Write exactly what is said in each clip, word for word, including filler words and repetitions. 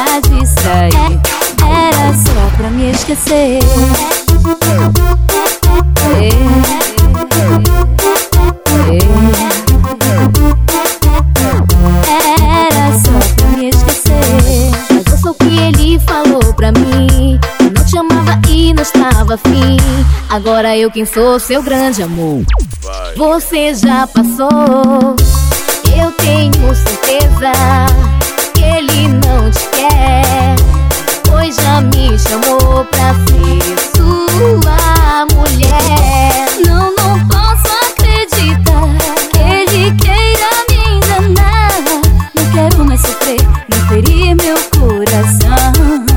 pra distrair, era só pra me esquecer. É, é, era só pra me esquecer. Mas eu sou o que ele falou pra mim. Eu não te amava e não estava afim. Agora eu quem sou seu grande amor. Você já passou. Eu tenho certeza que ele não te quer, pois já me chamou pra ser sua mulher. Não, não posso acreditar que ele queira me enganar. Não quero mais sofrer, não ferir meu coração.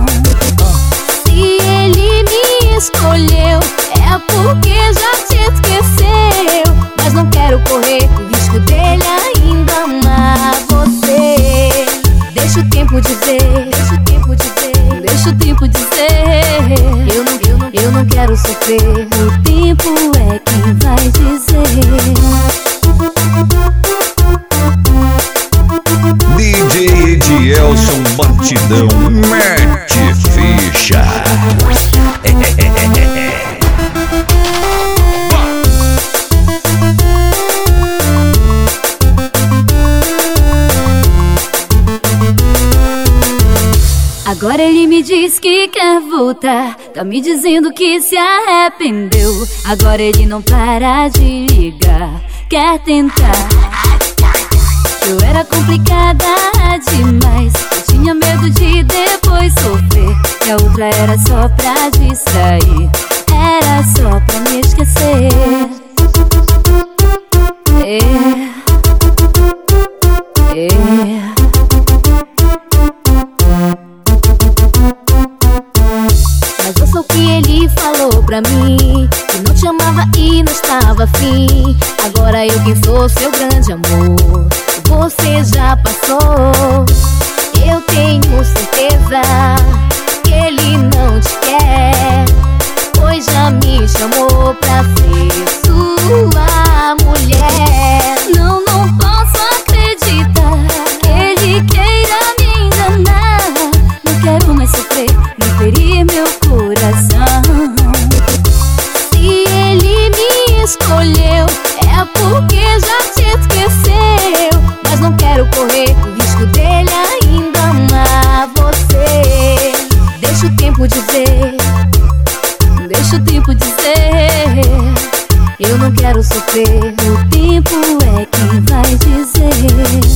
Se ele me escolheu, é porque já te esqueceu. Mas não quero correr o risco dele ainda amar você. Deixa o tempo dizer, deixa o tempo dizer, deixa o tempo dizer. Eu não, eu não, eu não quero sofrer. O tempo é quem vai dizer. D J Edielson Batidão, mete ficha. Agora ele me diz que quer voltar, tá me dizendo que se arrependeu. Agora ele não para de ligar, quer tentar. Eu era complicada demais, eu tinha medo de depois sofrer. E a outra era só pra distrair, era só pra me esquecer. É, é. Mas eu sou o que ele falou pra mim, que não te amava e não estava afim. Agora eu quem sou seu grande amor. Você já passou. Eu tenho certeza que ele não te quer, pois já me chamou pra ser sua mulher. Não, não posso acreditar que ele queira me enganar. Não quero mais sofrer, não ferir meu coração. Se ele me escolheu, é porque já te esqueceu. Mas não quero correr o risco dele ainda amar você. Deixa o tempo dizer, deixa o tempo dizer. Eu não quero sofrer. O tempo é quem vai dizer.